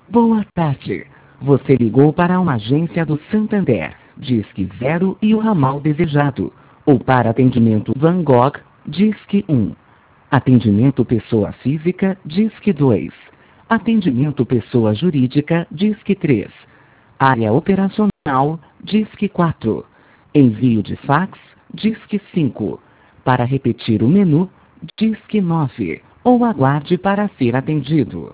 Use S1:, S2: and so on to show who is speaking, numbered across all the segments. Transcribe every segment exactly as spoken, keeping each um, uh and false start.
S1: Boa tarde. Você ligou para uma agência do Santander, Disque zero e o ramal desejado. Ou para atendimento Van Gogh, Disque um. Atendimento pessoa física, Disque dois. Atendimento pessoa jurídica, Disque três. Área operacional, Disque quatro. Envio de fax, Disque cinco. Para repetir o menu, Disque nove. Ou aguarde para ser atendido.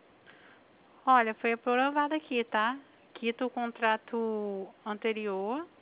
S2: Olha, foi aprovado aqui, tá? Quita o contrato anterior